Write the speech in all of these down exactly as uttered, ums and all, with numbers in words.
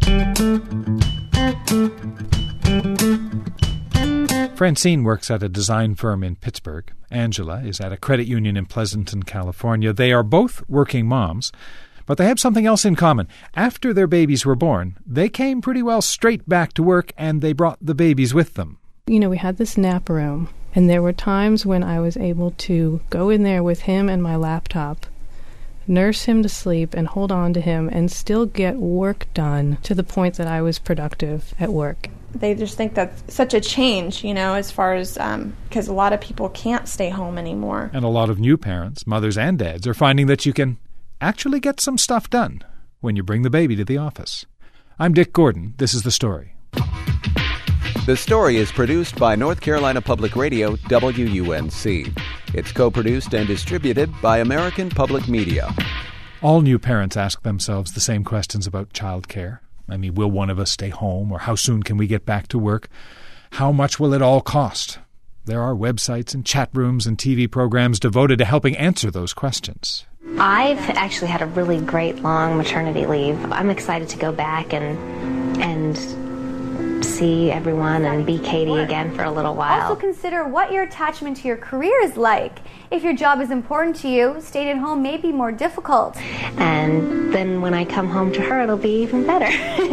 Francine works at a design firm in Pittsburgh. Angela is at a credit union in Pleasanton, California. They are both working moms, but they have something else in common. After their babies were born, they came pretty well straight back to work, and they brought the babies with them. You know, we had this nap room, and there were times when I was able to go in there with him and my laptop, nurse him to sleep and hold on to him and still get work done to the point that I was productive at work. They just think that's such a change, you know, as far as, um, because a lot of people can't stay home anymore. And a lot of new parents, mothers and dads, are finding that you can actually get some stuff done when you bring the baby to the office. I'm Dick Gordon. This is The Story. The Story is produced by North Carolina Public Radio, W U N C. It's co-produced and distributed by American Public Media. All new parents ask themselves the same questions about childcare. I mean, will one of us stay home, or how soon can we get back to work? How much will it all cost? There are websites and chat rooms and T V programs devoted to helping answer those questions. I've actually had a really great long maternity leave. I'm excited to go back and and see everyone and be Katie again for a little while. Also consider what your attachment to your career is like. If your job is important to you, staying at home may be more difficult. And then when I come home to her, it'll be even better.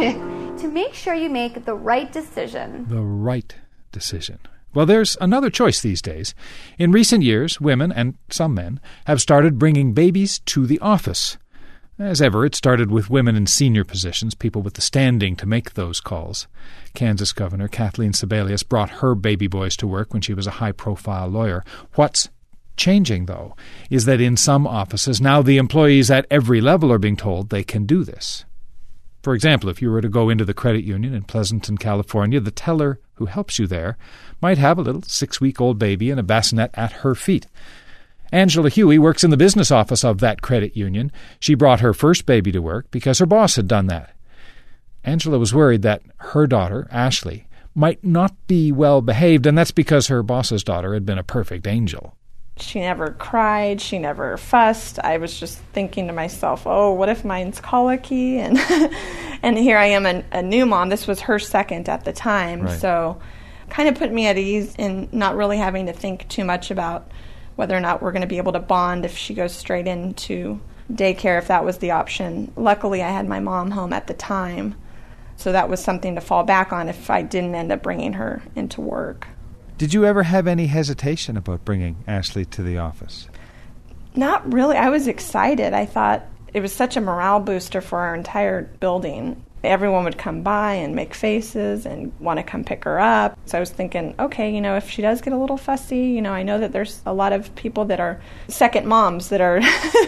To make sure you make the right decision. The right decision. Well, there's another choice these days. In recent years, women, and some men, have started bringing babies to the office. As ever, it started with women in senior positions, people with the standing to make those calls. Kansas Governor Kathleen Sebelius brought her baby boys to work when she was a high-profile lawyer. What's changing, though, is that in some offices, now the employees at every level are being told they can do this. For example, if you were to go into the credit union in Pleasanton, California, the teller who helps you there might have a little six-week-old baby in a bassinet at her feet. Angela Huey works in the business office of that credit union. She brought her first baby to work because her boss had done that. Angela was worried that her daughter, Ashley, might not be well behaved, and that's because her boss's daughter had been a perfect angel. She never cried. She never fussed. I was just thinking to myself, oh, what if mine's colicky? And and here I am, a, a new mom. This was her second at the time. Right. So kind of put me at ease in not really having to think too much about whether or not we're going to be able to bond if she goes straight into daycare, if that was the option. Luckily, I had my mom home at the time, so that was something to fall back on if I didn't end up bringing her into work. Did you ever have any hesitation about bringing Ashley to the office? Not really. I was excited. I thought it was such a morale booster for our entire building. Everyone would come by and make faces and want to come pick her up. So I was thinking, okay, you know, if she does get a little fussy, you know, I know that there's a lot of people that are second moms that are,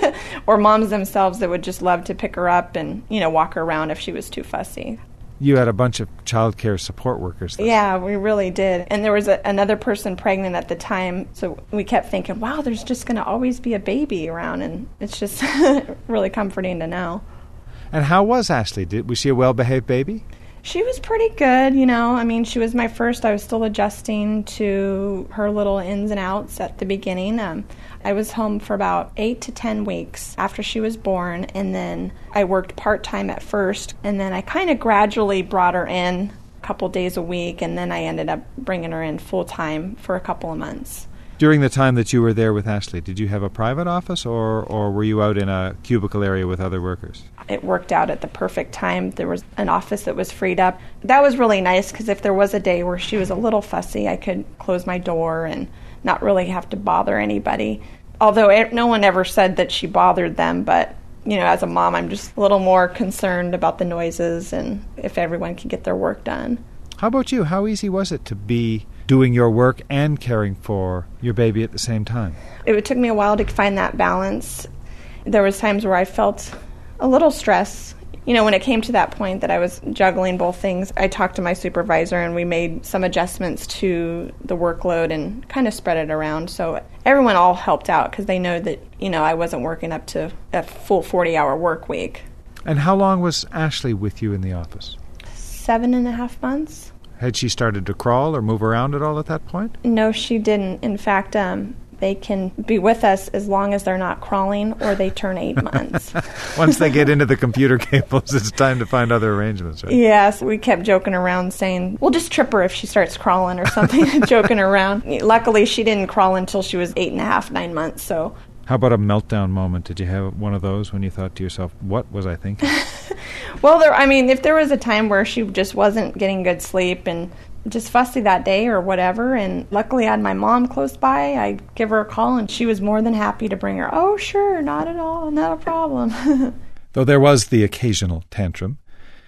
or moms themselves that would just love to pick her up and, you know, walk her around if she was too fussy. You had a bunch of child care support workers, though. Yeah, we really did. And there was a, another person pregnant at the time, so we kept thinking, wow, there's just going to always be a baby around, and it's just really comforting to know. And how was Ashley? Did, was she a well-behaved baby? She was pretty good, you know. I mean, she was my first. I was still adjusting to her little ins and outs at the beginning. Um, I was home for about eight to ten weeks after she was born, and then I worked part-time at first, and then I kind of gradually brought her in a couple days a week, and then I ended up bringing her in full-time for a couple of months. During the time that you were there with Ashley, did you have a private office, or, or were you out in a cubicle area with other workers? It worked out at the perfect time. There was an office that was freed up. That was really nice because if there was a day where she was a little fussy, I could close my door and not really have to bother anybody. Although it, no one ever said that she bothered them, but you know, as a mom, I'm just a little more concerned about the noises and if everyone can get their work done. How about you? How easy was it to be doing your work and caring for your baby at the same time? It took me a while to find that balance. There was times where I felt a little stress. You know, when it came to that point that I was juggling both things, I talked to my supervisor and we made some adjustments to the workload and kind of spread it around. So everyone all helped out because they know that, you know, I wasn't working up to a full forty-hour work week. And how long was Ashley with you in the office? Seven and a half months. Had she started to crawl or move around at all at that point? No, she didn't. In fact, um, They can be with us as long as they're not crawling or they turn eight months. Once they get into the computer cables, it's time to find other arrangements, right? Yes, we kept joking around saying, we'll just trip her if she starts crawling or something, joking around. Luckily, she didn't crawl until she was eight and a half, nine months, so... How about a meltdown moment? Did you have one of those when you thought to yourself, what was I thinking? Well, there. I mean, if there was a time where she just wasn't getting good sleep and just fussy that day or whatever, and luckily I had my mom close by, I'd give her a call, and she was more than happy to bring her. Oh, sure, not at all, not a problem. Though there was the occasional tantrum.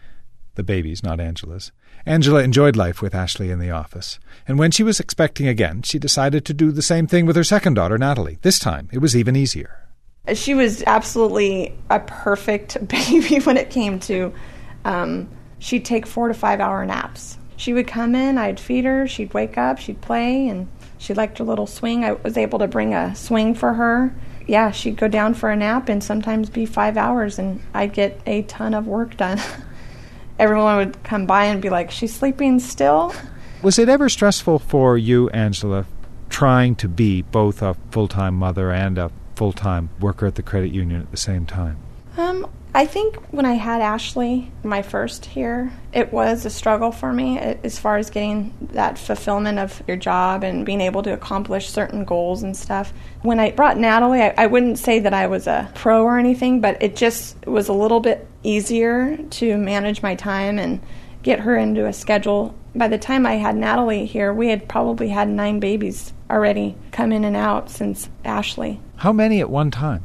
The baby's, not Angela's. Angela enjoyed life with Ashley in the office, and when she was expecting again, she decided to do the same thing with her second daughter, Natalie. This time, it was even easier. She was absolutely a perfect baby when it came to, um, she'd take four to five hour naps. She would come in, I'd feed her, she'd wake up, she'd play, and she liked her little swing. I was able to bring a swing for her. Yeah, she'd go down for a nap and sometimes be five hours, and I'd get a ton of work done. Everyone would come by and be like, she's sleeping still? Was it ever stressful for you, Angela, trying to be both a full-time mother and a full-time worker at the credit union at the same time? Um, I think when I had Ashley, my first here, it was a struggle for me as far as getting that fulfillment of your job and being able to accomplish certain goals and stuff. When I brought Natalie, I, I wouldn't say that I was a pro or anything, but it just was a little bit easier to manage my time and get her into a schedule. By the time I had Natalie here, we had probably had nine babies already come in and out since Ashley. How many at one time?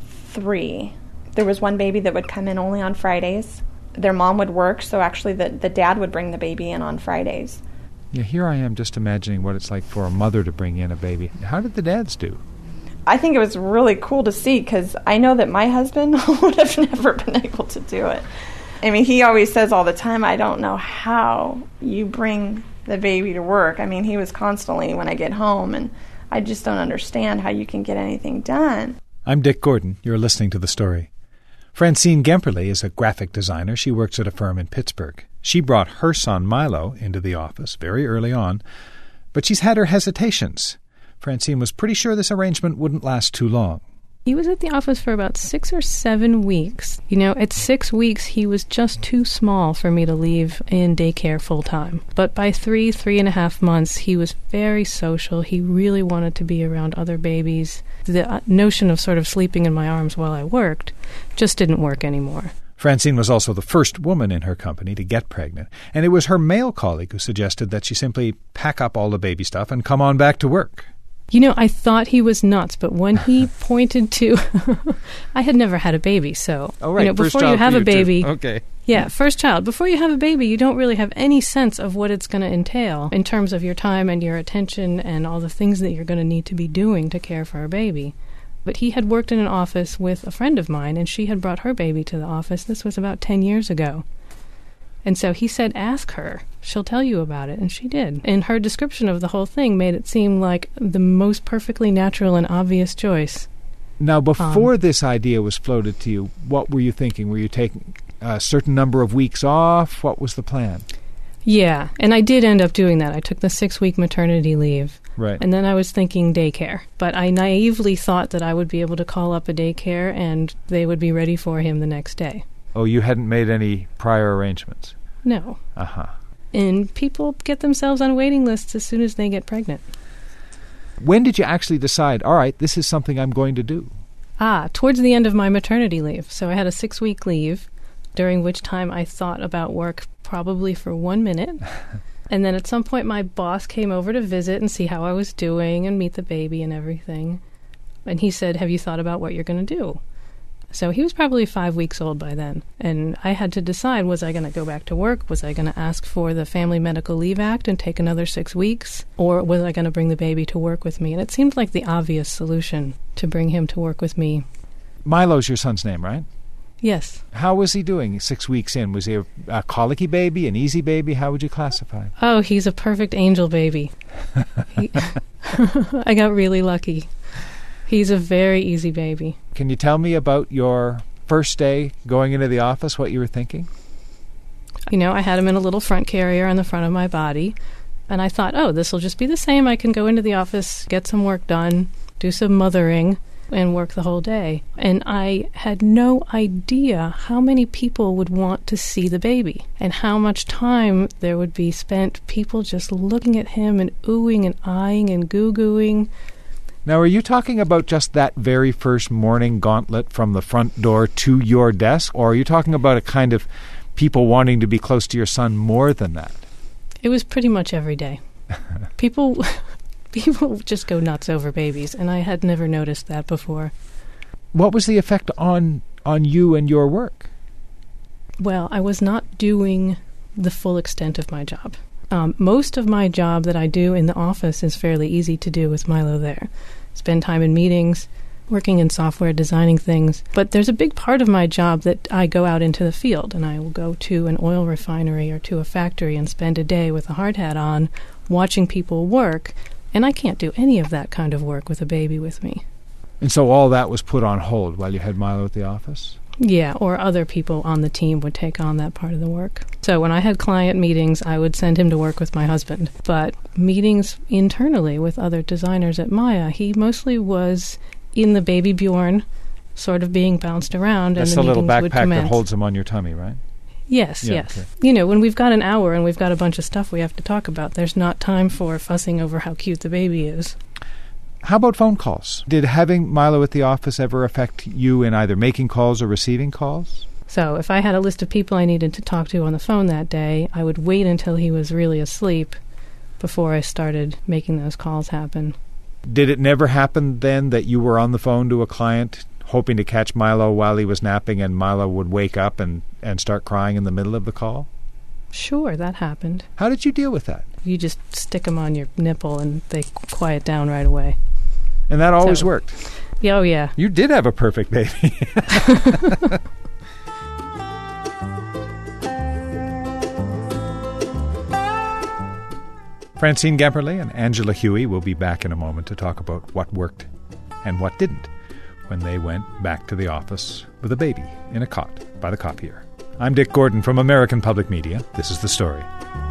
Three. There was one baby that would come in only on Fridays. Their mom would work, so actually the, the dad would bring the baby in on Fridays. Yeah, here I am just imagining what it's like for a mother to bring in a baby. How did the dads do? I think it was really cool to see, because I know that my husband would have never been able to do it. I mean, he always says all the time, I don't know how you bring the baby to work. I mean, he was constantly when I get home, and I just don't understand how you can get anything done. I'm Dick Gordon. You're listening to The Story. Francine Gemperle is a graphic designer. She works at a firm in Pittsburgh. She brought her son Milo into the office very early on, but she's had her hesitations. Francine was pretty sure this arrangement wouldn't last too long. He was at the office for about six or seven weeks. You know, at six weeks, he was just too small for me to leave in daycare full-time. But by three, three and a half months, he was very social. He really wanted to be around other babies. The notion of sort of sleeping in my arms while I worked just didn't work anymore. Francine was also the first woman in her company to get pregnant, and it was her male colleague who suggested that she simply pack up all the baby stuff and come on back to work. You know, I thought he was nuts, but when he pointed to... I had never had a baby, so... Oh, right. You know, first before you have you a baby... Too. Okay. Yeah, first child. Before you have a baby, you don't really have any sense of what it's going to entail in terms of your time and your attention and all the things that you're going to need to be doing to care for a baby. But he had worked in an office with a friend of mine, and she had brought her baby to the office. This was about ten years ago. And so he said, ask her. She'll tell you about it. And she did. And her description of the whole thing made it seem like the most perfectly natural and obvious choice. Now, before Um, this idea was floated to you, what were you thinking? Were you taking a certain number of weeks off? What was the plan? Yeah, and I did end up doing that. I took the six-week maternity leave. Right. And then I was thinking daycare. But I naively thought that I would be able to call up a daycare and they would be ready for him the next day. Oh, you hadn't made any prior arrangements? No. Uh-huh. And people get themselves on waiting lists as soon as they get pregnant. When did you actually decide, all right, this is something I'm going to do? Ah, towards the end of my maternity leave. So I had a six-week leave, during which time I thought about work probably for one minute. And then at some point my boss came over to visit and see how I was doing and meet the baby and everything. And he said, have you thought about what you're going to do? So he was probably five weeks old by then. And I had to decide, was I going to go back to work? Was I going to ask for the Family Medical Leave Act and take another six weeks? Or was I going to bring the baby to work with me? And it seemed like the obvious solution to bring him to work with me. Milo's your son's name, right? Yes. How was he doing six weeks in? Was he a, a colicky baby, an easy baby? How would you classify him? Oh, he's a perfect angel baby. he, I got really lucky. He's a very easy baby. Can you tell me about your first day going into the office, what you were thinking? You know, I had him in a little front carrier on the front of my body, and I thought, oh, this will just be the same. I can go into the office, get some work done, do some mothering, and work the whole day. And I had no idea how many people would want to see the baby and how much time there would be spent people just looking at him and oohing and eyeing and goo-gooing. Now, are you talking about just that very first morning gauntlet from the front door to your desk, or are you talking about a kind of people wanting to be close to your son more than that? It was pretty much every day. People... People just go nuts over babies, and I had never noticed that before. What was the effect on on you and your work? Well, I was not doing the full extent of my job. Um, most of my job that I do in the office is fairly easy to do with Milo there. Spend time in meetings, working in software, designing things. But there's a big part of my job that I go out into the field, and I will go to an oil refinery or to a factory and spend a day with a hard hat on, watching people work. And I can't do any of that kind of work with a baby with me. And so all that was put on hold while you had Milo at the office? Yeah, or other people on the team would take on that part of the work. So when I had client meetings, I would send him to work with my husband. But meetings internally with other designers at Maya, he mostly was in the baby Bjorn, sort of being bounced around. That's and the, the little meetings would backpack commence. that holds him on your tummy, right? Yes, yeah, yes. Okay. You know, when we've got an hour and we've got a bunch of stuff we have to talk about, there's not time for fussing over how cute the baby is. How about phone calls? Did having Milo at the office ever affect you in either making calls or receiving calls? So if I had a list of people I needed to talk to on the phone that day, I would wait until he was really asleep before I started making those calls happen. Did it never happen then that you were on the phone to a client hoping to catch Milo while he was napping, and Milo would wake up and, and start crying in the middle of the call? Sure, that happened. How did you deal with that? You just stick them on your nipple and they quiet down right away. And that always So, worked? Yeah, oh, yeah. You did have a perfect baby. Francine Gemperle and Angela Huey will be back in a moment to talk about what worked and what didn't when they went back to the office with a baby in a cot by the copier. I'm Dick Gordon from American Public Media. This is The Story.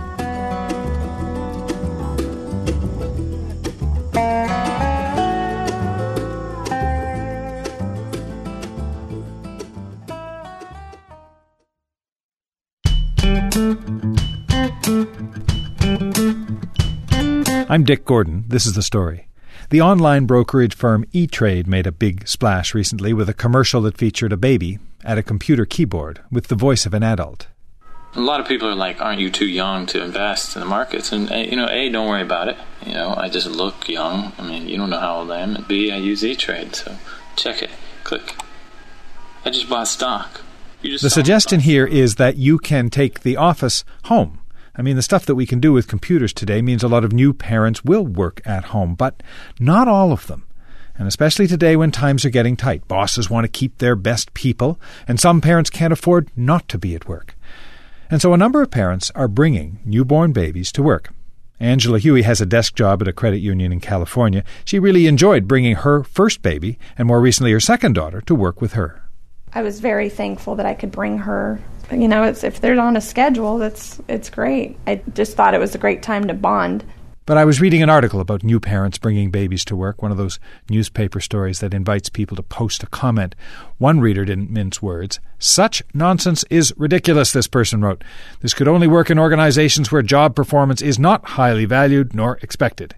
I'm Dick Gordon. This is The Story. The online brokerage firm E-Trade made a big splash recently with a commercial that featured a baby at a computer keyboard with the voice of an adult. A lot of people are like, aren't you too young to invest in the markets? And, you know, A, don't worry about it. You know, I just look young. I mean, you don't know how old I am. And B, I use E-Trade, so check it. Click. I just bought stock. You just the suggestion here is that you can take the office home. I mean, the stuff that we can do with computers today means a lot of new parents will work at home, but not all of them. And especially today when times are getting tight. Bosses want to keep their best people, and some parents can't afford not to be at work. And so a number of parents are bringing newborn babies to work. Angela Huey has a desk job at a credit union in California. She really enjoyed bringing her first baby, and more recently her second daughter, to work with her. I was very thankful that I could bring her. You know, it's, if they're on a schedule, that's it's great. I just thought it was a great time to bond. But I was reading an article about new parents bringing babies to work, one of those newspaper stories that invites people to post a comment. One reader didn't mince words. Such nonsense is ridiculous, this person wrote. This could only work in organizations where job performance is not highly valued nor expected.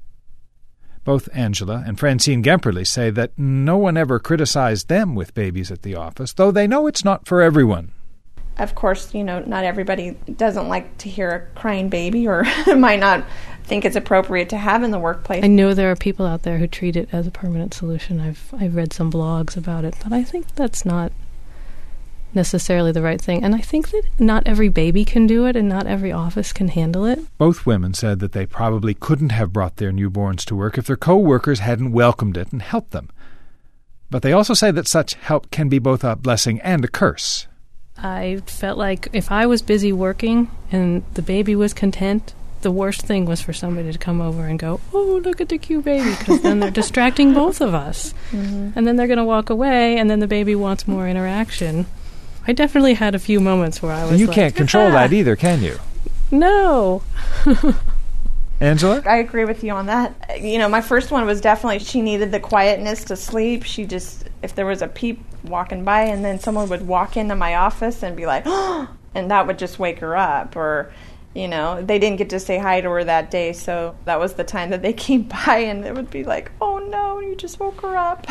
Both Angela and Francine Gemperle say that no one ever criticized them with babies at the office, though they know it's not for everyone. Of course, you know, not everybody doesn't like to hear a crying baby or might not think it's appropriate to have in the workplace. I know there are people out there who treat it as a permanent solution. I've I've read some blogs about it, but I think that's not necessarily the right thing. And I think that not every baby can do it and not every office can handle it. Both women said that they probably couldn't have brought their newborns to work if their co-workers hadn't welcomed it and helped them. But they also say that such help can be both a blessing and a curse. I felt like if I was busy working and the baby was content, the worst thing was for somebody to come over and go, oh, look at the cute baby, because then they're distracting both of us. Mm-hmm. And then they're going to walk away, and then the baby wants more interaction. I definitely had a few moments where I was and you like, can't control ah, that either, can you? No. Angela? I agree with you on that. You know, my first one was definitely she needed the quietness to sleep. She just, if there was a peep walking by and then someone would walk into my office and be like, oh, and that would just wake her up. Or, you know, they didn't get to say hi to her that day, so that was the time that they came by and it would be like, oh no, you just woke her up.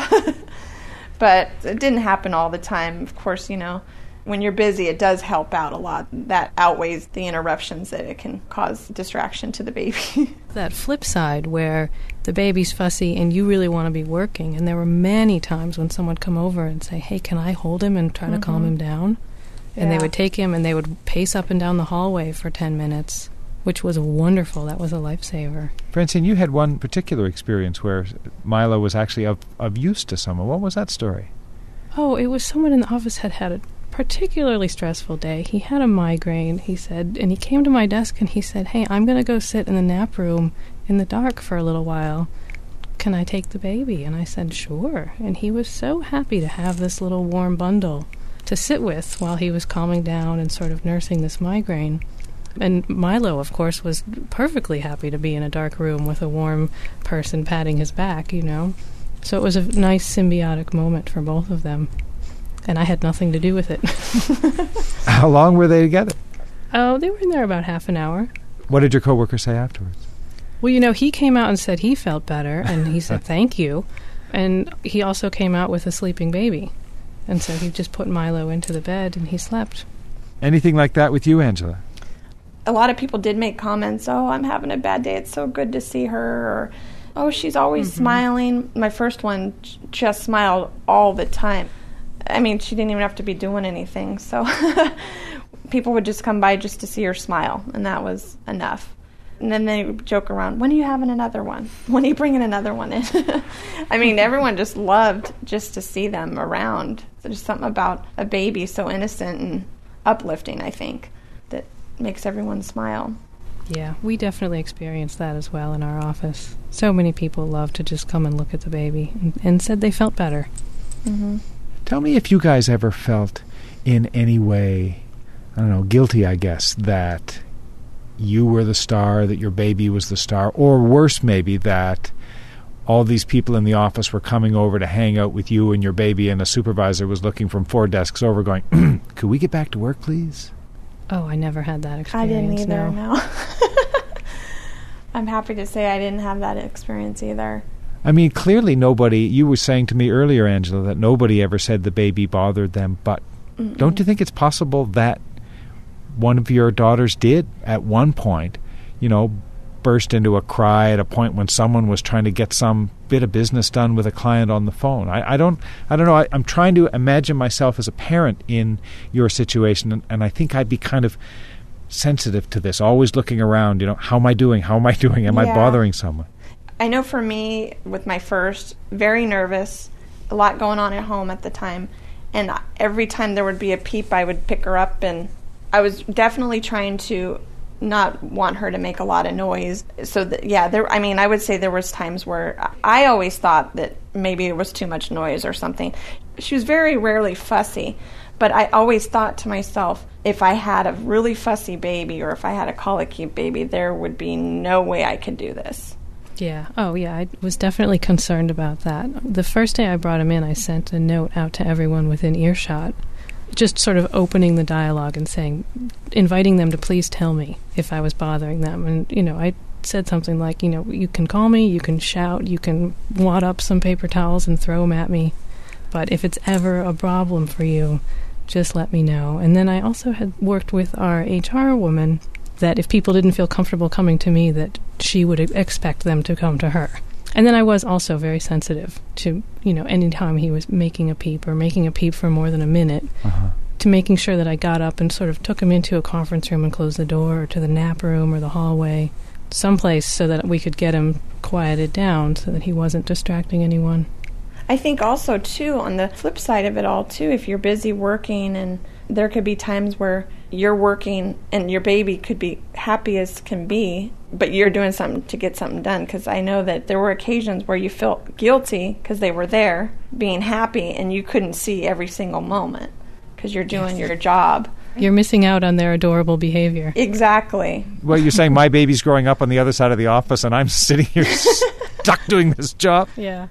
But it didn't happen all the time. Of course, you know, when you're busy, it does help out a lot. That outweighs the interruptions that it can cause distraction to the baby. That flip side where the baby's fussy and you really want to be working, and there were many times when someone would come over and say, hey, can I hold him and try mm-hmm. to calm him down? And yeah. they would take him and they would pace up and down the hallway for ten minutes, which was wonderful. That was a lifesaver. Francine, you had one particular experience where Milo was actually of, of use to someone. What was that story? Oh, it was someone in the office had had a particularly stressful day. He had a migraine, he said, and he came to my desk and he said, hey, I'm going to go sit in the nap room in the dark for a little while. Can I take the baby? And I said, sure. And he was so happy to have this little warm bundle to sit with while he was calming down and sort of nursing this migraine. And Milo, of course, was perfectly happy to be in a dark room with a warm person patting his back, you know. So it was a nice symbiotic moment for both of them. And I had nothing to do with it. How long were they together? Oh, they were in there about half an hour. What did your coworker say afterwards? Well, you know, he came out and said he felt better, and he said thank you. And he also came out with a sleeping baby. And so he just put Milo into the bed, and he slept. Anything like that with you, Angela? A lot of people did make comments, oh, I'm having a bad day, it's so good to see her, or, oh, she's always mm-hmm. smiling. My first one just smiled all the time. I mean, she didn't even have to be doing anything, so people would just come by just to see her smile, and that was enough. And then they would joke around, when are you having another one? When are you bringing another one in? I mean, everyone just loved just to see them around. There's something about a baby so innocent and uplifting, I think, that makes everyone smile. Yeah, we definitely experienced that as well in our office. So many people loved to just come and look at the baby and, and said they felt better. Mm-hmm. Tell me if you guys ever felt in any way, I don't know, guilty, I guess, that you were the star, that your baby was the star, or worse maybe, that all these people in the office were coming over to hang out with you and your baby, and a supervisor was looking from four desks over going, could we get back to work, please? Oh, I never had that experience. I didn't either, no. no. I'm happy to say I didn't have that experience either. I mean, clearly nobody, you were saying to me earlier, Angela, that nobody ever said the baby bothered them, but Mm-mm. don't you think it's possible that one of your daughters did at one point, you know, burst into a cry at a point when someone was trying to get some bit of business done with a client on the phone? I, I don't I don't know. I, I'm trying to imagine myself as a parent in your situation, and, and I think I'd be kind of sensitive to this, always looking around, you know, how am I doing? How am I doing? Am yeah. I bothering someone? I know for me, with my first, very nervous, a lot going on at home at the time, and every time there would be a peep, I would pick her up, and I was definitely trying to not want her to make a lot of noise. So, that, yeah, there. I mean, I would say there was times where I always thought that maybe it was too much noise or something. She was very rarely fussy, but I always thought to myself, if I had a really fussy baby or if I had a colicky baby, there would be no way I could do this. Yeah. Oh, yeah. I was definitely concerned about that. The first day I brought him in, I sent a note out to everyone within earshot, just sort of opening the dialogue and saying, inviting them to please tell me if I was bothering them. And, you know, I said something like, you know, you can call me, you can shout, you can wad up some paper towels and throw them at me. But if it's ever a problem for you, just let me know. And then I also had worked with our H R woman that if people didn't feel comfortable coming to me, that she would expect them to come to her. And then I was also very sensitive to, you know, any time he was making a peep or making a peep for more than a minute, uh-huh. to making sure that I got up and sort of took him into a conference room and closed the door, or to the nap room or the hallway, someplace so that we could get him quieted down so that he wasn't distracting anyone. I think also, too, on the flip side of it all, too, if you're busy working, and there could be times where you're working and your baby could be happy as can be, but you're doing something to get something done. Because I know that there were occasions where you felt guilty because they were there being happy and you couldn't see every single moment because you're doing yes. your job. You're missing out on their adorable behavior. Exactly. Well, you're saying my baby's growing up on the other side of the office and I'm sitting here stuck doing this job? Yeah.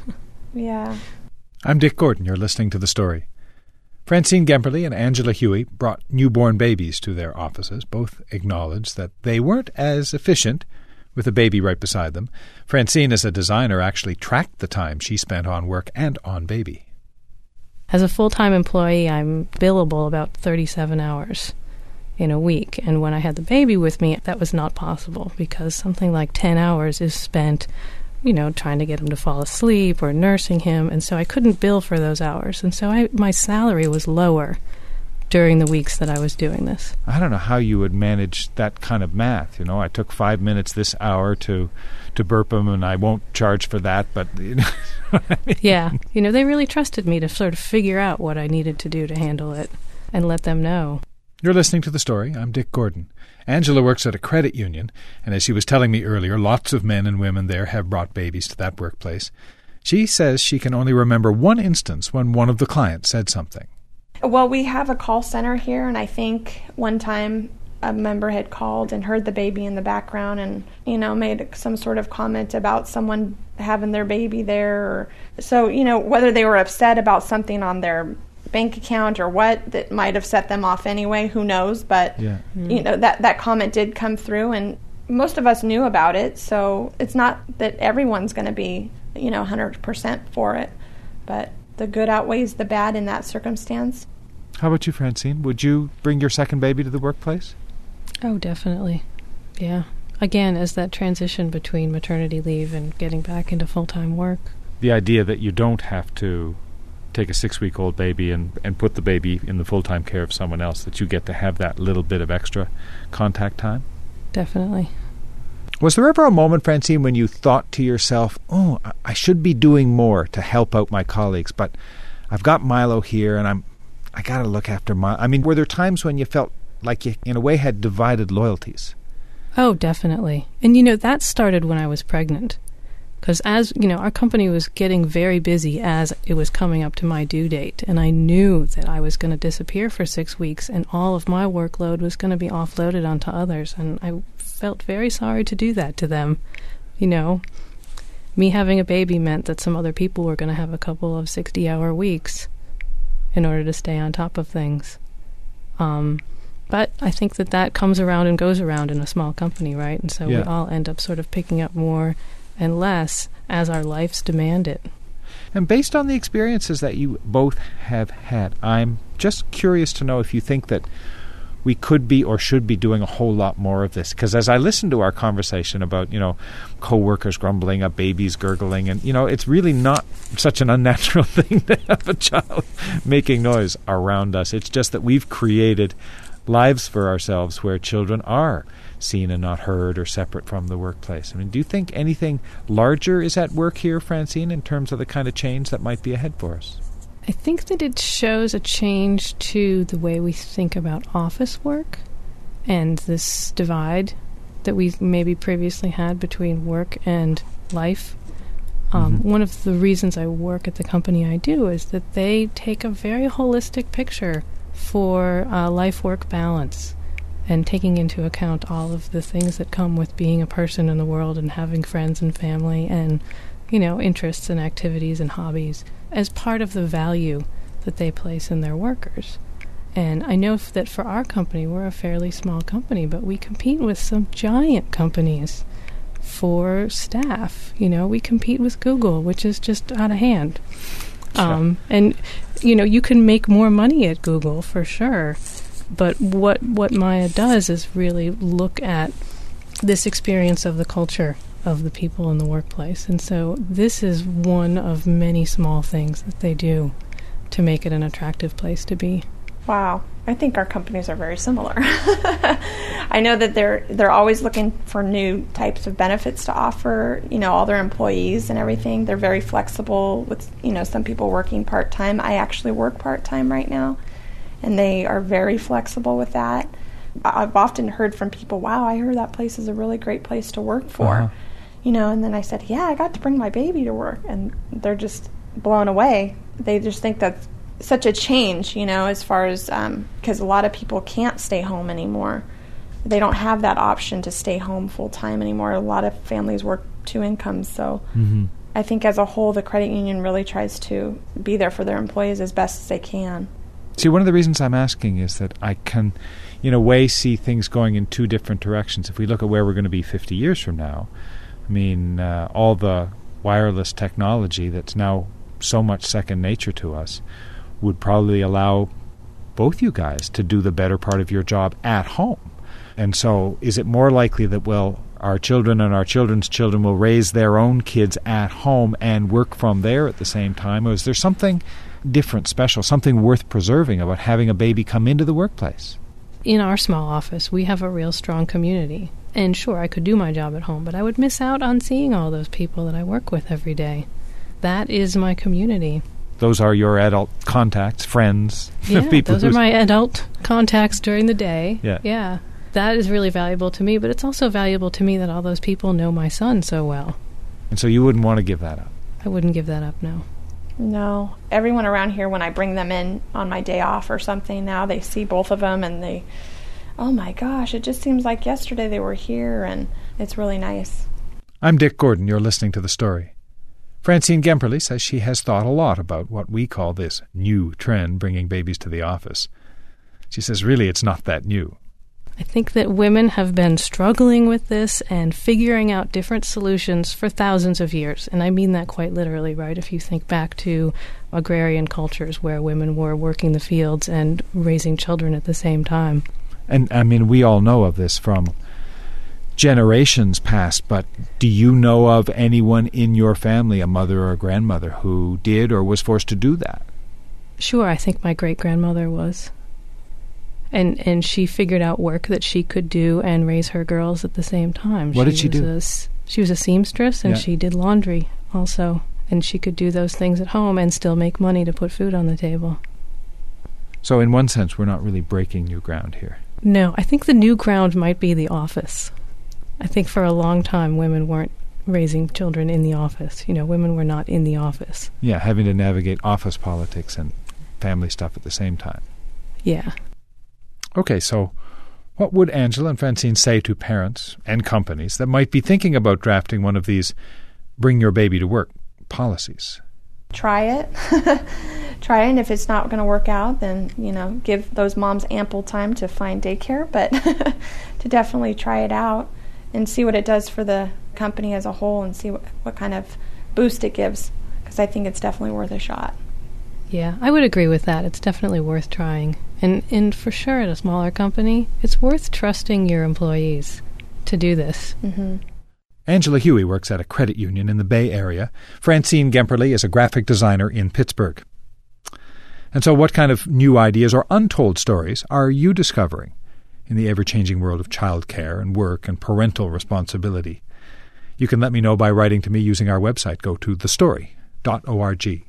Yeah. I'm Dick Gordon. You're listening to The Story. Francine Gemperle and Angela Huey brought newborn babies to their offices. Both acknowledged that they weren't as efficient with a baby right beside them. Francine, as a designer, actually tracked the time she spent on work and on baby. As a full-time employee, I'm billable about thirty-seven hours in a week. And when I had the baby with me, that was not possible because something like ten hours is spent, you know, trying to get him to fall asleep or nursing him. And so I couldn't bill for those hours. And so I, my salary was lower during the weeks that I was doing this. I don't know how you would manage that kind of math. You know, I took five minutes this hour to to burp him, and I won't charge for that, but... You know what I mean? Yeah. You know, they really trusted me to sort of figure out what I needed to do to handle it and let them know. You're listening to The Story. I'm Dick Gordon. Angela works at a credit union, and as she was telling me earlier, lots of men and women there have brought babies to that workplace. She says she can only remember one instance when one of the clients said something. Well, we have a call center here, and I think one time a member had called and heard the baby in the background and, you know, made some sort of comment about someone having their baby there. Or, so, you know, whether they were upset about something on their bank account or what that might have set them off anyway, who knows? But, yeah. mm-hmm. you know, that, that comment did come through, and most of us knew about it, so it's not that everyone's going to be, you know, one hundred percent for it, but the good outweighs the bad in that circumstance. How about you, Francine? Would you bring your second baby to the workplace? Oh, definitely. Yeah. Again, as that transition between maternity leave and getting back into full-time work. The idea that you don't have to take a six-week-old baby and, and put the baby in the full-time care of someone else, that you get to have that little bit of extra contact time? Definitely. Was there ever a moment, Francine, when you thought to yourself, oh, I should be doing more to help out my colleagues, but I've got Milo here and I'm I got to look after Milo. I mean, were there times when you felt like you, in a way, had divided loyalties? Oh, definitely. And, you know, that started when I was pregnant. Because as, you know, our company was getting very busy as it was coming up to my due date. And I knew that I was going to disappear for six weeks and all of my workload was going to be offloaded onto others. And I felt very sorry to do that to them. You know, me having a baby meant that some other people were going to have a couple of sixty-hour weeks in order to stay on top of things. Um, but I think that that comes around and goes around in a small company, right? And so yeah. we all end up sort of picking up more and less as our lives demand it. And based on the experiences that you both have had, I'm just curious to know if you think that we could be or should be doing a whole lot more of this. Because as I listen to our conversation about, you know, coworkers grumbling, a baby's gurgling, and, you know, it's really not such an unnatural thing to have a child making noise around us. It's just that we've created lives for ourselves where children are seen and not heard or separate from the workplace. I mean, do you think anything larger is at work here, Francine, in terms of the kind of change that might be ahead for us? I think that it shows a change to the way we think about office work and this divide that we maybe previously had between work and life. Um, mm-hmm. One of the reasons I work at the company I do is that they take a very holistic picture for uh, life-work balance and taking into account all of the things that come with being a person in the world and having friends and family and, you know, interests and activities and hobbies as part of the value that they place in their workers. And I know f- that for our company, we're a fairly small company, but we compete with some giant companies for staff. You know, we compete with Google, which is just out of hand. Sure. Um, and, you know, you can make more money at Google for sure. But what what Maya does is really look at this experience of the culture of the people in the workplace. And so this is one of many small things that they do to make it an attractive place to be. Wow. I think our companies are very similar. I know that they're they're always looking for new types of benefits to offer, you know, all their employees and everything. They're very flexible with, you know, some people working part-time. I actually work part-time right now, and they are very flexible with that. I've often heard from people, wow, I heard that place is a really great place to work for. Uh-huh. You know, and then I said, yeah, I got to bring my baby to work. And they're just blown away. They just think that's such a change, you know, as far as, because um, a lot of people can't stay home anymore. They don't have that option to stay home full-time anymore. A lot of families work two incomes, so mm-hmm. I think as a whole, the credit union really tries to be there for their employees as best as they can. See, one of the reasons I'm asking is that I can, in a way, see things going in two different directions. If we look at where we're going to be fifty years from now, I mean, uh, all the wireless technology that's now so much second nature to us would probably allow both you guys to do the better part of your job at home. And so is it more likely that, well, our children and our children's children will raise their own kids at home and work from there at the same time? Or is there something different, special, something worth preserving about having a baby come into the workplace? In our small office, we have a real strong community. And sure, I could do my job at home, but I would miss out on seeing all those people that I work with every day. That is my community. Those are your adult contacts, friends, yeah, people. Those are my adult contacts during the day. Yeah. Yeah. That is really valuable to me, but it's also valuable to me that all those people know my son so well. And so you wouldn't want to give that up? I wouldn't give that up, no. No. Everyone around here, when I bring them in on my day off or something now, they see both of them and they, oh my gosh, it just seems like yesterday they were here, and it's really nice. I'm Dick Gordon. You're listening to The Story. Francine Gemperle says she has thought a lot about what we call this new trend, bringing babies to the office. She says really it's not that new. I think that women have been struggling with this and figuring out different solutions for thousands of years. And I mean that quite literally, right? If you think back to agrarian cultures where women were working the fields and raising children at the same time. And, I mean, we all know of this from generations past, but do you know of anyone in your family, a mother or a grandmother, who did or was forced to do that? Sure, I think my great-grandmother was. And and she figured out work that she could do and raise her girls at the same time. What she did she do? A, she was a seamstress, and yeah. she did laundry also. And she could do those things at home and still make money to put food on the table. So in one sense, we're not really breaking new ground here. No, I think the new ground might be the office. I think for a long time women weren't raising children in the office. You know, women were not in the office. Yeah, having to navigate office politics and family stuff at the same time. Yeah. Okay, so what would Angela and Francine say to parents and companies that might be thinking about drafting one of these bring your baby to work policies? Try it. Try it, and if it's not going to work out, then, you know, give those moms ample time to find daycare, but to definitely try it out and see what it does for the company as a whole and see what, what kind of boost it gives, because I think it's definitely worth a shot. Yeah, I would agree with that. It's definitely worth trying. And and for sure at a smaller company, it's worth trusting your employees to do this. Mm-hmm. Angela Huey works at a credit union in the Bay Area. Francine Gemperle is a graphic designer in Pittsburgh. And so what kind of new ideas or untold stories are you discovering in the ever-changing world of childcare and work and parental responsibility? You can let me know by writing to me using our website. Go to the story dot org.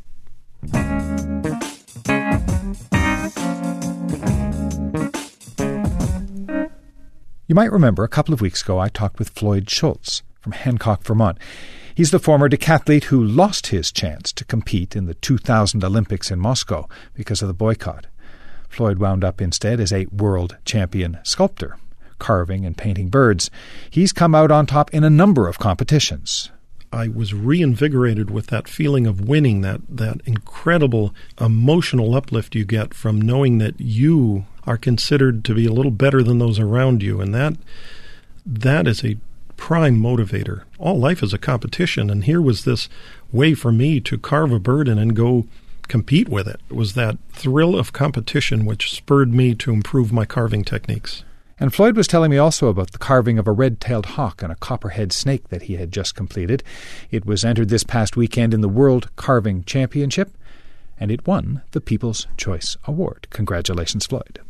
You might remember a couple of weeks ago I talked with Floyd Schultz from Hancock, Vermont. He's the former decathlete who lost his chance to compete in the two thousand Olympics in Moscow because of the boycott. Floyd wound up instead as a world champion sculptor, carving and painting birds. He's come out on top in a number of competitions. I was reinvigorated with that feeling of winning, that, that incredible emotional uplift you get from knowing that you are considered to be a little better than those around you. And that that is a prime motivator. All life is a competition, and here was this way for me to carve a bird and then go compete with it. It was that thrill of competition which spurred me to improve my carving techniques. And Floyd was telling me also about the carving of a red-tailed hawk and a copperhead snake that he had just completed. It was entered this past weekend in the World Carving Championship, and it won the People's Choice Award. Congratulations, Floyd.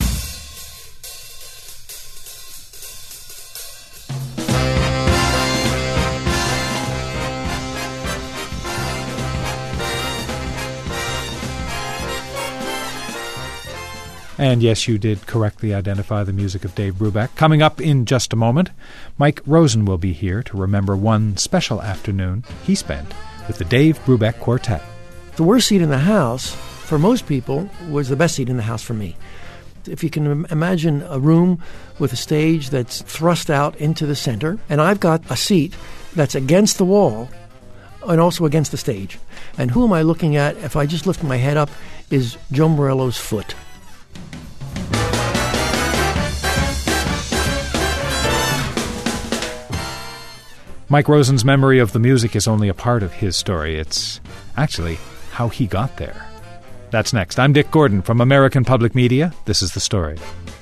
And yes, you did correctly identify the music of Dave Brubeck. Coming up in just a moment, Mike Rosen will be here to remember one special afternoon he spent with the Dave Brubeck Quartet. The worst seat in the house for most people, was the best seat in the house for me. If you can imagine a room with a stage that's thrust out into the center, and I've got a seat that's against the wall and also against the stage. And who am I looking at? If I just lift my head up, is Joe Morello's foot. Mike Rosen's memory of the music is only a part of his story. It's actually how he got there. That's next. I'm Dick Gordon from American Public Media. This is The Story.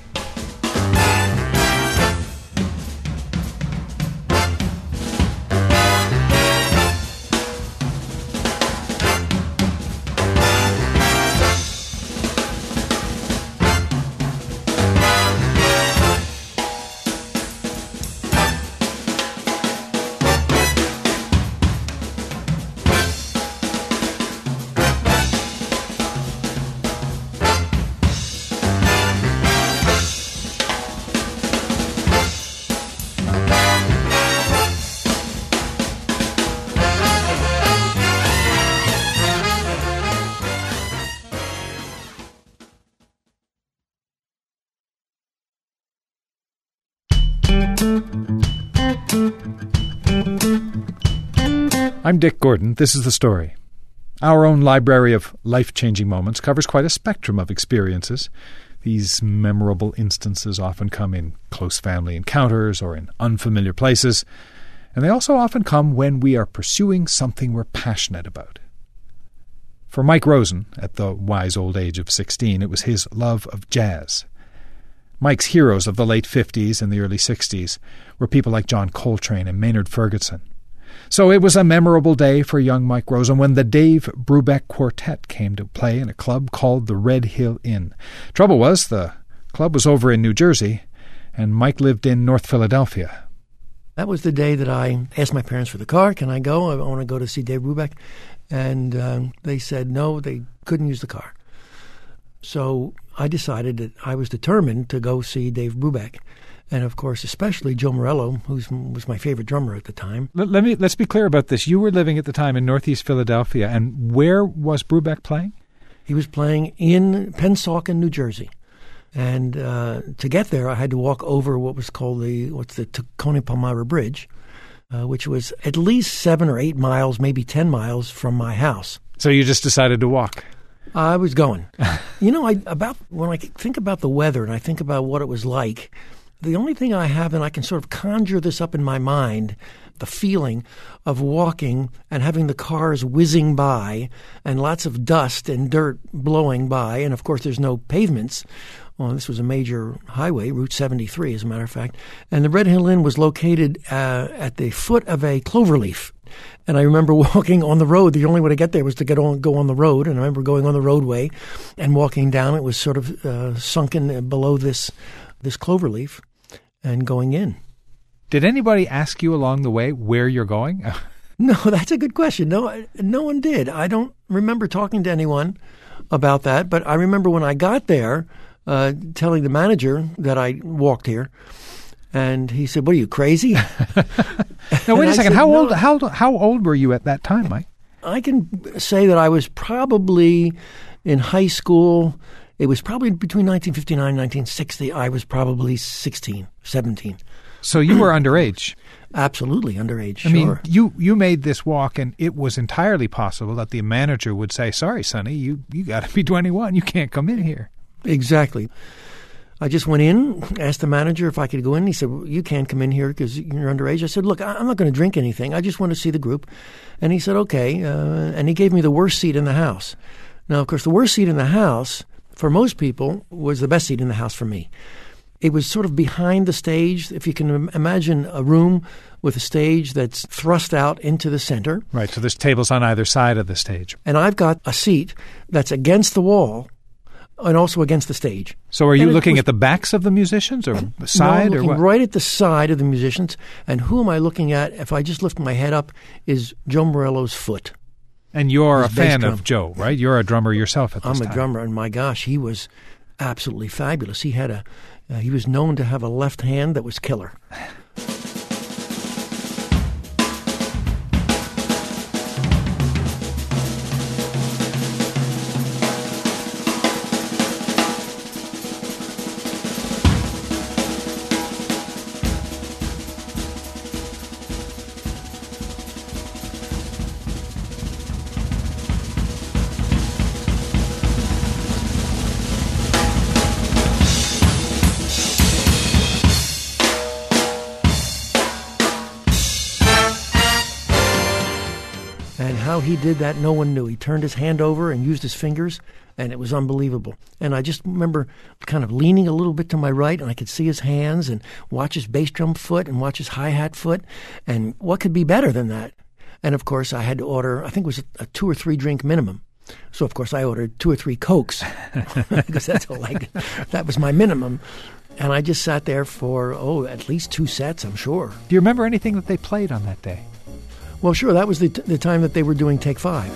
I'm Dick Gordon. This is The Story. Our own library of life-changing moments covers quite a spectrum of experiences. These memorable instances often come in close family encounters or in unfamiliar places, and they also often come when we are pursuing something we're passionate about. For Mike Rosen, at the wise old age of sixteen, it was his love of jazz. Mike's heroes of the late fifties and the early sixties were people like John Coltrane and Maynard Ferguson. So it was a memorable day for young Mike Rosen when the Dave Brubeck Quartet came to play in a club called the Red Hill Inn. Trouble was, the club was over in New Jersey, and Mike lived in North Philadelphia. That was the day that I asked my parents for the car. Can I go? I want to go to see Dave Brubeck. And um, they said no, they couldn't use the car. So I decided that I was determined to go see Dave Brubeck. And, of course, especially Joe Morello, who was my favorite drummer at the time. Let, let me, let's be clear about this. You were living at the time in Northeast Philadelphia, and where was Brubeck playing? He was playing in Pennsauken, New Jersey. And uh, to get there, I had to walk over what was called the what's the Tacony Palmyra Bridge, uh, which was at least seven or eight miles, maybe ten miles from my house. So you just decided to walk? I was going. You know, I about when I think about the weather and I think about what it was like, the only thing I have, and I can sort of conjure this up in my mind, the feeling of walking and having the cars whizzing by and lots of dust and dirt blowing by. And, of course, there's no pavements. Well, this was a major highway, Route seventy-three, as a matter of fact. And the Red Hill Inn was located uh, at the foot of a cloverleaf. And I remember walking on the road. The only way to get there was to get on, go on the road. And I remember going on the roadway and walking down. It was sort of uh, sunken below this this cloverleaf and going in. Did anybody ask you along the way where you're going? No, that's a good question. No, no one did. I don't remember talking to anyone about that. But I remember when I got there, uh, telling the manager that I walked here. And he said, "What are you, crazy?" Now, wait a second. Said, how no. old how how old were you at that time, Mike? I can say that I was probably in high school. It was probably between nineteen fifty-nine and nineteen sixty. I was probably sixteen, seventeen. So you were underage. Absolutely underage, I sure. mean, you, you made this walk, and it was entirely possible that the manager would say, "Sorry, Sonny, you, you got to be twenty-one. You can't come in here." Exactly. I just went in, asked the manager if I could go in. He said, well, "You can't come in here because you're underage." I said, "Look, I'm not going to drink anything. I just want to see the group." And he said, "Okay." Uh, and he gave me the worst seat in the house. Now, of course, the worst seat in the house, for most people, was the best seat in the house for me. It was sort of behind the stage. If you can imagine a room with a stage that's thrust out into the center. Right, so there's tables on either side of the stage. And I've got a seat that's against the wall and also against the stage. So are you and looking was, at the backs of the musicians or the side? No, I'm looking or what? right at the side of the musicians. And who am I looking at, if I just lift my head up, is Joe Morello's foot. And you're His a fan drum. of Joe, right? You're a drummer yourself at this I'm time. a drummer, and my gosh, he was absolutely fabulous. He had a, uh, he was known to have a left hand that was killer. how he did that, no one knew. He turned his hand over and used his fingers, and it was unbelievable. And I just remember kind of leaning a little bit to my right, and I could see his hands and watch his bass drum foot and watch his hi-hat foot. And what could be better than that? And, of course, I had to order, I think it was a, a two- or three-drink minimum. So, of course, I ordered two or three Cokes because that's all I, that was my minimum. And I just sat there for, oh, at least two sets, I'm sure. Do you remember anything that they played on that day? Well, sure. That was the, t- the time that they were doing Take Five.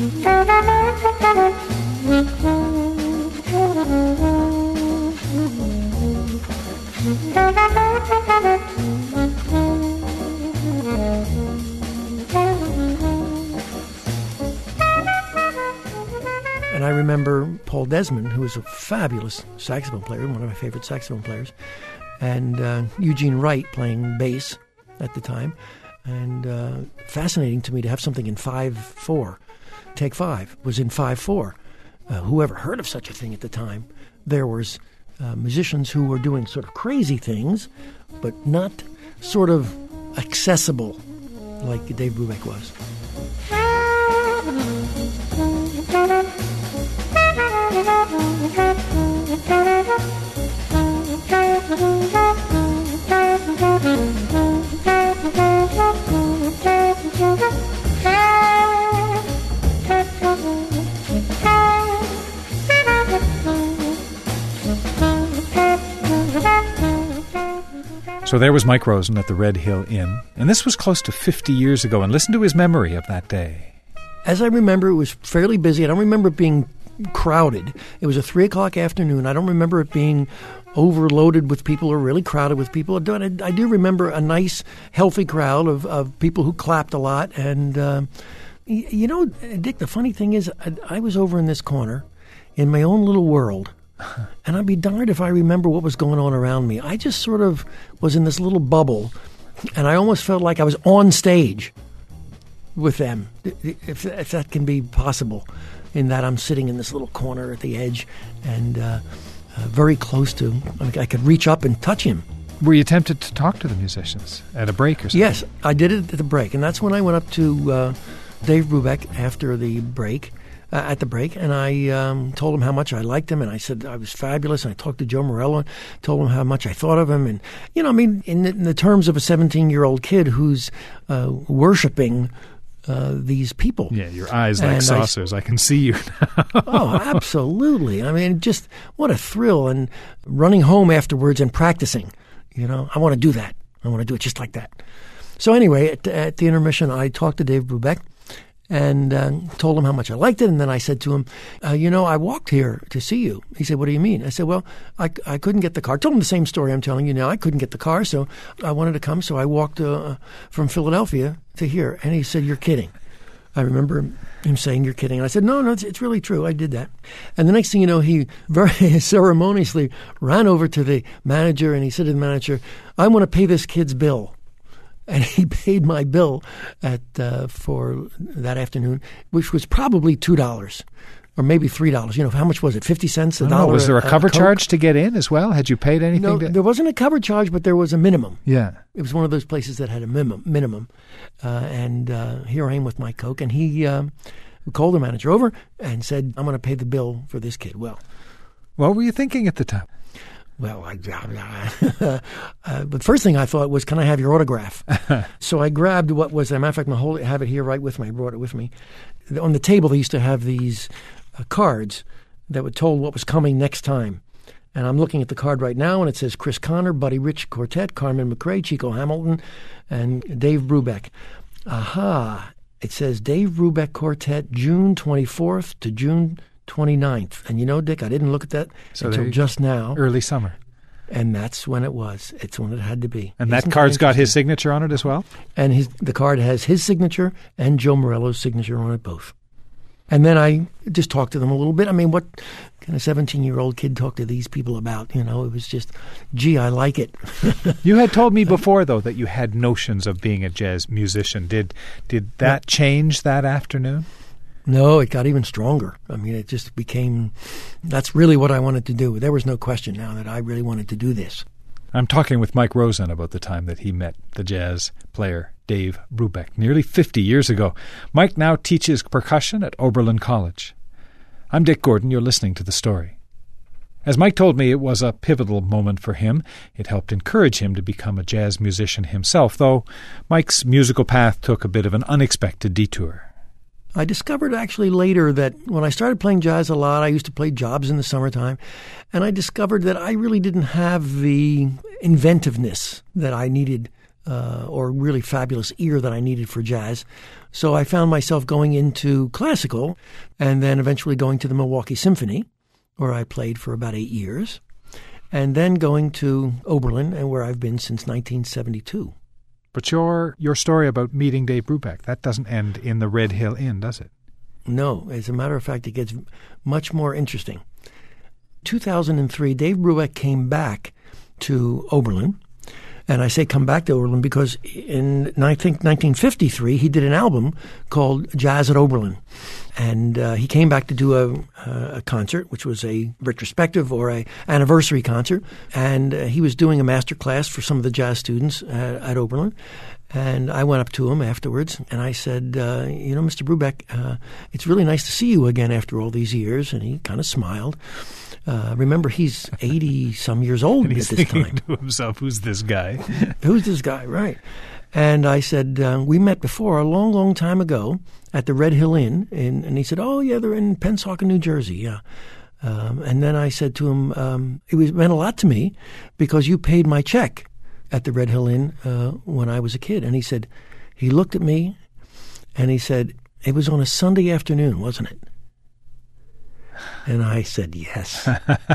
And I remember Paul Desmond, who was a fabulous saxophone player, one of my favorite saxophone players, and uh, Eugene Wright playing bass at the time. And uh, fascinating to me to have something in five four. Take Five was in five four. Uh, whoever heard of such a thing at the time? There was uh, musicians who were doing sort of crazy things, but not sort of accessible like Dave Brubeck was. So there was Mike Rosen at the Red Hill Inn, and this was close to fifty years ago, and listen to his memory of that day. As I remember, it was fairly busy. I don't remember it being crowded. It was a three o'clock afternoon. I don't remember it being overloaded with people or really crowded with people. I, I do remember a nice, healthy crowd of, of people who clapped a lot. And, uh, y- you know, Dick, the funny thing is I, I was over in this corner in my own little world. And I'd be darned if I remember what was going on around me. I just sort of was in this little bubble, and I almost felt like I was on stage with them, if, if that can be possible, in that I'm sitting in this little corner at the edge and uh, uh, very close to, like I could reach up and touch him. Were you tempted to talk to the musicians at a break or something? Yes, I did it at the break, and that's when I went up to uh, Dave Brubeck after the break. Uh, at the break, and I um, told him how much I liked him, and I said I was fabulous, and I talked to Joe Morello and told him how much I thought of him, and, you know, I mean, in the, in the terms of a seventeen-year-old kid who's uh, worshiping uh, these people. Yeah, your eyes like and saucers. I, I can see you now. Oh, absolutely. I mean, just what a thrill, and running home afterwards and practicing, you know, I want to do that. I want to do it just like that. So anyway, at, at the intermission, I talked to Dave Brubeck, and uh, told him how much I liked it. And then I said to him, uh, you know, I walked here to see you. He said, what do you mean? I said, well, I, I couldn't get the car. I told him the same story I'm telling you now. I couldn't get the car, so I wanted to come. So I walked uh, from Philadelphia to here. And he said, you're kidding. I remember him saying, you're kidding. And I said, no, no, it's, it's really true. I did that. And the next thing you know, he very ceremoniously ran over to the manager, and he said to the manager, I want to pay this kid's bill. And he paid my bill at uh, for that afternoon, which was probably two dollars or maybe three dollars. You know, how much was it? Fifty cents a dollar. Was there a cover a charge to get in as well? Had you paid anything? No, to... there wasn't a cover charge, but there was a minimum. Yeah, it was one of those places that had a minimum. Minimum, uh, and uh, here I am with my Coke, and he um, called the manager over and said, "I'm going to pay the bill for this kid." Well, what were you thinking at the time? Well, I, uh, uh, the first thing I thought was, can I have your autograph? So I grabbed what was, as a matter of fact, I hold it, have it here right with me. I brought it with me. On the table, they used to have these uh, cards that would told what was coming next time. And I'm looking at the card right now, and it says Chris Connor, Buddy Rich Quartet, Carmen McRae, Chico Hamilton, and Dave Brubeck. Aha! It says Dave Brubeck Quartet, June twenty-fourth to June twenty-ninth. And you know, Dick, I didn't look at that so until just now. Early summer. And that's when it was. It's when it had to be. And Isn't that card's got his signature on it as well? And his, the card has his signature and Joe Morello's signature on it both. And then I just talked to them a little bit. I mean, what can a seventeen-year-old kid talk to these people about? You know, it was just, gee, I like it. You had told me before, though, that you had notions of being a jazz musician. Did did that yeah. change that afternoon? No, it got even stronger. I mean, it just became, that's really what I wanted to do. There was no question now that I really wanted to do this. I'm talking with Mike Rosen about the time that he met the jazz player Dave Brubeck nearly fifty years ago. Mike now teaches percussion at Oberlin College. I'm Dick Gordon. You're listening to The Story. As Mike told me, it was a pivotal moment for him. It helped encourage him to become a jazz musician himself, though Mike's musical path took a bit of an unexpected detour. I discovered actually later that when I started playing jazz a lot, I used to play jobs in the summertime, and I discovered that I really didn't have the inventiveness that I needed uh, or really fabulous ear that I needed for jazz. So I found myself going into classical and then eventually going to the Milwaukee Symphony, where I played for about eight years, and then going to Oberlin, and where I've been since nineteen seventy-two. But your your story about meeting Dave Brubeck, that doesn't end in the Red Hill Inn, does it? No. As a matter of fact, it gets much more interesting. two thousand three, Dave Brubeck came back to Oberlin. And I say come back to Oberlin because in, I think, nineteen fifty-three, he did an album called Jazz at Oberlin. And uh, he came back to do a, a concert, which was a retrospective or a anniversary concert. And uh, he was doing a master class for some of the jazz students at, at Oberlin. And I went up to him afterwards, and I said, uh, you know, Mister Brubeck, uh, it's really nice to see you again after all these years. And he kind of smiled. Uh, remember, he's eighty-some years old and he's at this thinking time. to himself, who's this guy? Who's this guy, right. And I said, uh, we met before a long, long time ago at the Red Hill Inn. And, and he said, oh, yeah, they're in Pensacola, New Jersey, yeah. Um, and then I said to him, um, it was, meant a lot to me because you paid my check at the Red Hill Inn uh, when I was a kid. And he said, he looked at me and he said, it was on a Sunday afternoon, wasn't it? And I said, yes.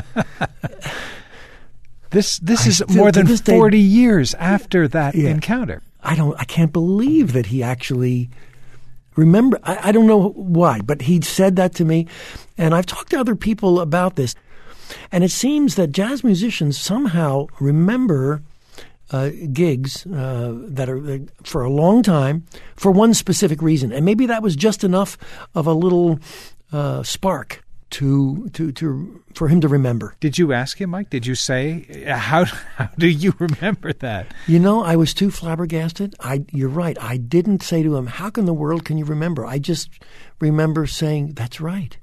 this this I is still, more than forty day, years after that yeah, encounter. I don't. I can't believe that he actually remember. I, I don't know why, but he said that to me. And I've talked to other people about this. And it seems that jazz musicians somehow remember uh, gigs uh, that are uh, for a long time for one specific reason. And maybe that was just enough of a little uh, spark to to to for him to remember. Did you ask him, Mike? Did you say, how how do you remember that? You know, I was too flabbergasted. I you're right. I didn't say to him, how in the world can you remember? I just remember saying, that's right,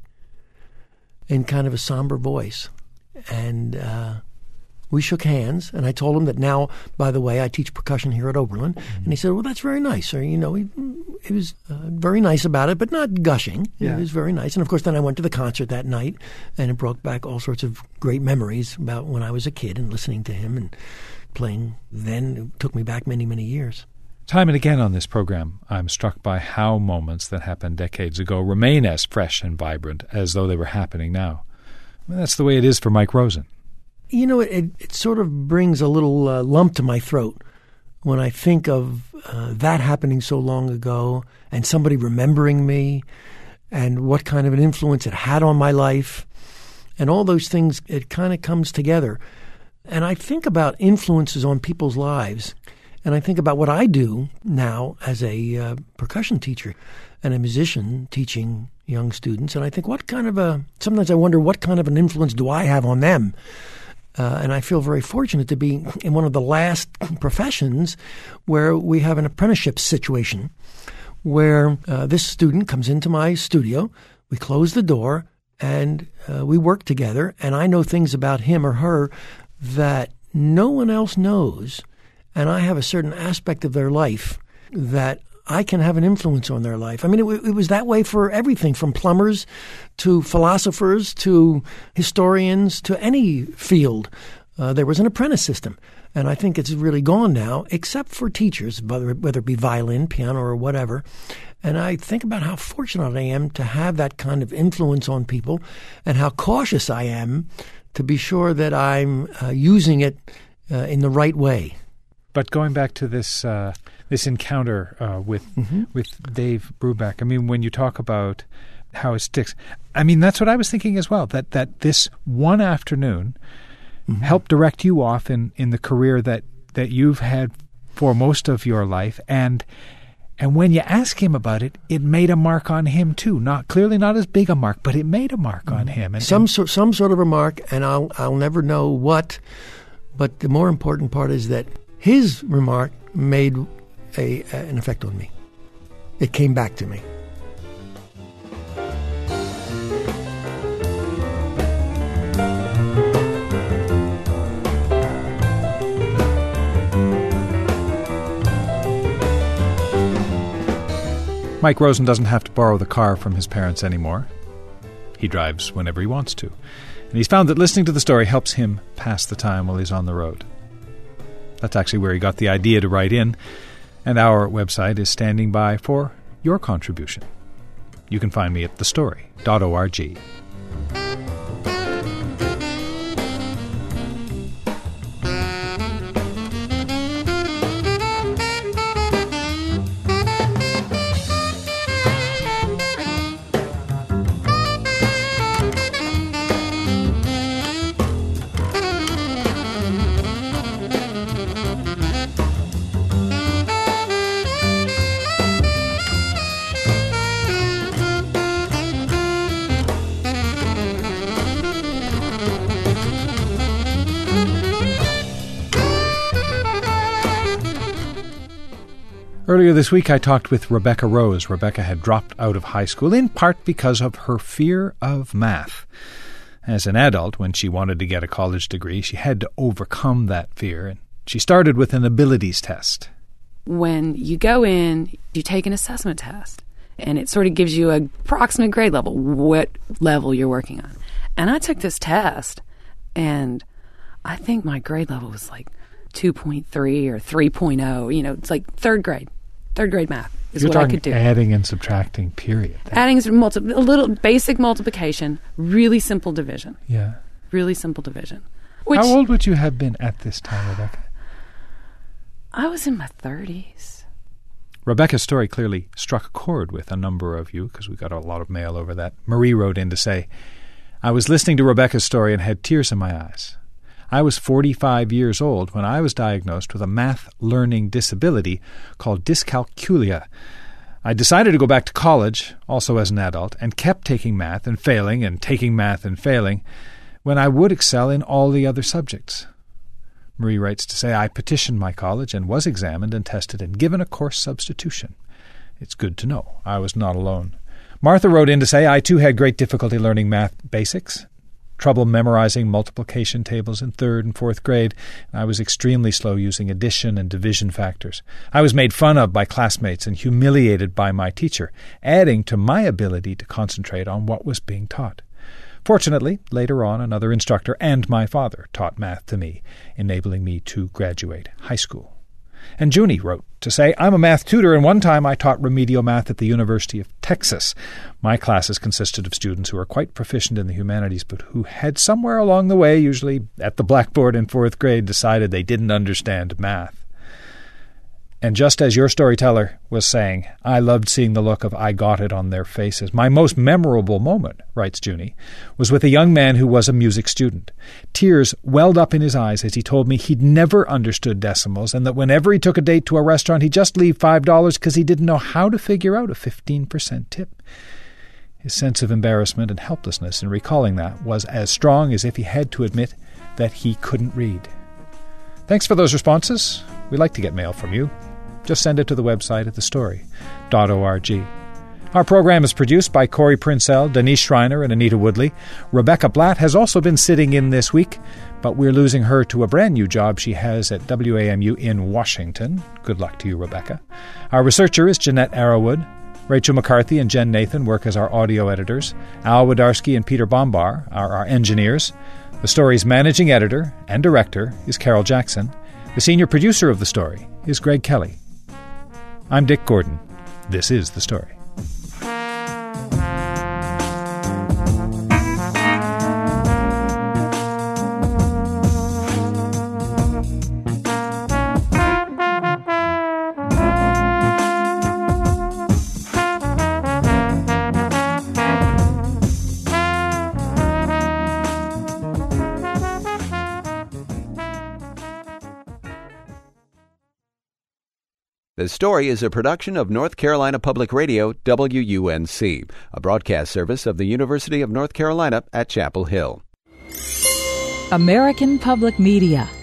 in kind of a somber voice. And uh, we shook hands, and I told him that now, by the way, I teach percussion here at Oberlin. Mm-hmm. And he said, well, that's very nice. Or, you know, he, he was uh, very nice about it, but not gushing. Yeah. It was very nice. And, of course, then I went to the concert that night, and it brought back all sorts of great memories about when I was a kid and listening to him and playing then. It took me back many, many years. Time and again on this program, I'm struck by how moments that happened decades ago remain as fresh and vibrant as though they were happening now. I mean, that's the way it is for Mike Rosen. You know, it, it sort of brings a little uh, lump to my throat when I think of uh, that happening so long ago and somebody remembering me and what kind of an influence it had on my life and all those things. It kind of comes together. And I think about influences on people's lives, and I think about what I do now as a uh, percussion teacher and a musician teaching young students. And I think, what kind of a, sometimes I wonder, what kind of an influence do I have on them? Uh, and I feel very fortunate to be in one of the last professions where we have an apprenticeship situation where uh, this student comes into my studio, we close the door, and uh, we work together, and I know things about him or her that no one else knows, and I have a certain aspect of their life that I can have an influence on their life. I mean, it, it was that way for everything from plumbers to philosophers to historians to any field. Uh, there was an apprentice system. And I think it's really gone now, except for teachers, whether, whether it be violin, piano, or whatever. And I think about how fortunate I am to have that kind of influence on people and how cautious I am to be sure that I'm uh, using it uh, in the right way. But going back to this uh, this encounter uh, with mm-hmm. with Dave Brubeck, I mean, when you talk about how it sticks, I mean, that's what I was thinking as well, that, that this one afternoon mm-hmm. helped direct you off in, in the career that, that you've had for most of your life. And and when you ask him about it, it made a mark on him too. Not clearly not as big a mark, but it made a mark mm-hmm. on him. And, some, and, so, some sort of a mark, and I'll I'll never know what. But the more important part is that his remark made a, an effect on me. It came back to me. Mike Rosen doesn't have to borrow the car from his parents anymore. He drives whenever he wants to. And he's found that listening to the story helps him pass the time while he's on the road. That's actually where he got the idea to write in, and our website is standing by for your contribution. You can find me at the story dot org. Earlier this week, I talked with Rebecca Rose. Rebecca had dropped out of high school, in part because of her fear of math. As an adult, when she wanted to get a college degree, she had to overcome that fear, and she started with an abilities test. When you go in, you take an assessment test, and it sort of gives you an approximate grade level, what level you're working on. And I took this test, and I think my grade level was like two point three or three point oh. You know, it's like third grade. Third grade math is You're what I could do. Adding and subtracting, period. Adding multi- a little basic multiplication, really simple division. Yeah. Really simple division. Which, how old would you have been at this time, Rebecca? I was in my thirties. Rebecca's story clearly struck a chord with a number of you, because we got a lot of mail over that. Marie wrote in to say, I was listening to Rebecca's story and had tears in my eyes. I was forty-five years old when I was diagnosed with a math learning disability called dyscalculia. I decided to go back to college, also as an adult, and kept taking math and failing and taking math and failing when I would excel in all the other subjects. Marie writes to say, I petitioned my college and was examined and tested and given a course substitution. It's good to know I was not alone. Martha wrote in to say, I too had great difficulty learning math basics. Trouble memorizing multiplication tables in third and fourth grade. I was extremely slow using addition and division factors. I was made fun of by classmates and humiliated by my teacher, adding to my ability to concentrate on what was being taught. Fortunately, later on, another instructor and my father taught math to me, enabling me to graduate high school. And Junie wrote to say, I'm a math tutor, and one time I taught remedial math at the University of Texas. My classes consisted of students who were quite proficient in the humanities, but who had somewhere along the way, usually at the blackboard in fourth grade, decided they didn't understand math. And just as your storyteller was saying, I loved seeing the look of I got it on their faces. My most memorable moment, writes Junie, was with a young man who was a music student. Tears welled up in his eyes as he told me he'd never understood decimals and that whenever he took a date to a restaurant, he'd just leave five dollars because he didn't know how to figure out a fifteen percent tip. His sense of embarrassment and helplessness in recalling that was as strong as if he had to admit that he couldn't read. Thanks for those responses. We'd like to get mail from you. Just send it to the website at the story dot org. Our program is produced by Corey Princell, Denise Schreiner, and Anita Woodley. Rebecca Blatt has also been sitting in this week, but we're losing her to a brand new job she has at W A M U in Washington. Good luck to you, Rebecca. Our researcher is Jeanette Arrowwood. Rachel McCarthy and Jen Nathan work as our audio editors. Al Wodarski and Peter Bombar are our engineers. The story's managing editor and director is Carol Jackson. The senior producer of the story is Greg Kelly. I'm Dick Gordon. This is The Story. The Story is a production of North Carolina Public Radio, W U N C, a broadcast service of the University of North Carolina at Chapel Hill. American Public Media